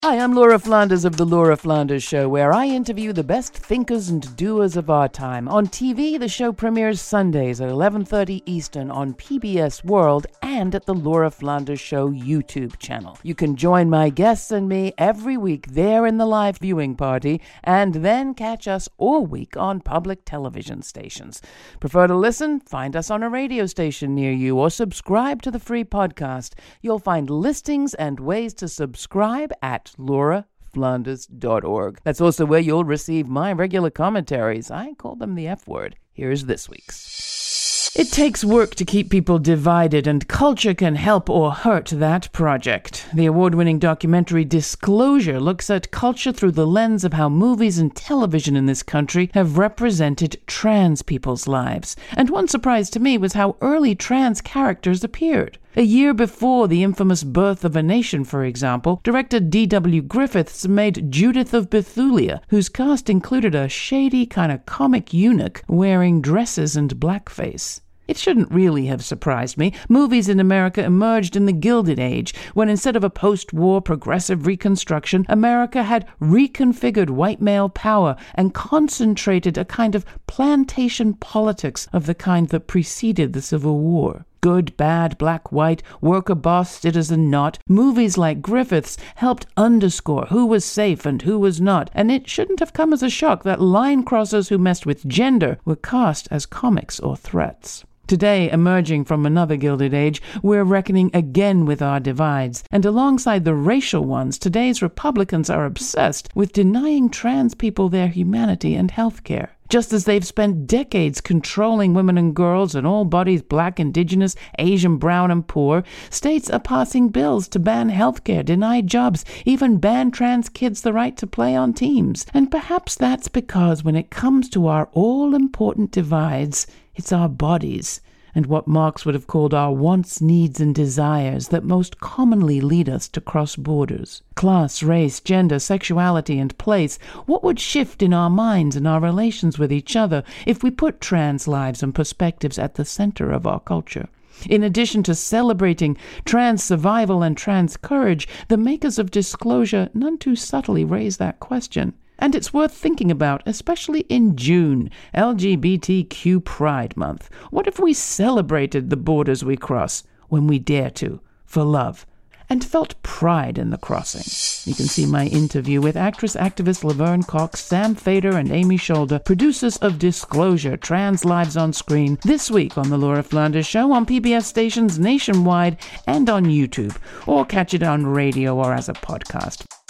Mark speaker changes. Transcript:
Speaker 1: Hi, I'm Laura Flanders of The Laura Flanders Show, where I interview the best thinkers and doers of our time. On TV, the show premieres Sundays at 11:30 Eastern on PBS World and at the Laura Flanders Show YouTube channel. You can join my guests and me every week there in the live viewing party, and then catch us all week on public television stations. Prefer to listen? Find us on a radio station near you or subscribe to the free podcast. You'll find listings and ways to subscribe at lauraflanders.org. That's also where you'll receive my regular commentaries. I call them the F word. Here's this week's. It takes work to keep people divided, and culture can help or hurt that project. The award-winning documentary Disclosure looks at culture through the lens of how movies and television in this country have represented trans people's lives. And one surprise to me was how early trans characters appeared. A year before the infamous Birth of a Nation, for example, director D.W. Griffiths made Judith of Bethulia, whose cast included a shady kind of comic eunuch wearing dresses and blackface. It shouldn't really have surprised me. Movies in America emerged in the Gilded Age, when instead of a post-war progressive reconstruction, America had reconfigured white male power and concentrated a kind of plantation politics of the kind that preceded the Civil War. Good, bad, black, white, worker, boss, citizen, not. Movies like Griffiths helped underscore who was safe and who was not, and it shouldn't have come as a shock that line crossers who messed with gender were cast as comics or threats. Today, emerging from another Gilded Age, we're reckoning again with our divides, and alongside the racial ones, today's Republicans are obsessed with denying trans people their humanity and health care. Just as they've spent decades controlling women and girls and all bodies black, indigenous, Asian, brown, and poor, states are passing bills to ban healthcare, deny jobs, even ban trans kids the right to play on teams. And perhaps that's because when it comes to our all-important divides, it's our bodies and what Marx would have called our wants, needs, and desires that most commonly lead us to cross borders. Class, race, gender, sexuality, and place. What would shift in our minds and our relations with each other if we put trans lives and perspectives at the center of our culture? In addition to celebrating trans survival and trans courage, the makers of Disclosure none too subtly raise that question. And it's worth thinking about, especially in June, LGBTQ Pride Month. What if we celebrated the borders we cross when we dare to, for love, and felt pride in the crossing? You can see my interview with actress-activist Laverne Cox, Sam Feder, and Amy Scholder, producers of Disclosure, Trans Lives on Screen, this week on The Laura Flanders Show on PBS stations nationwide and on YouTube, or catch it on radio or as a podcast.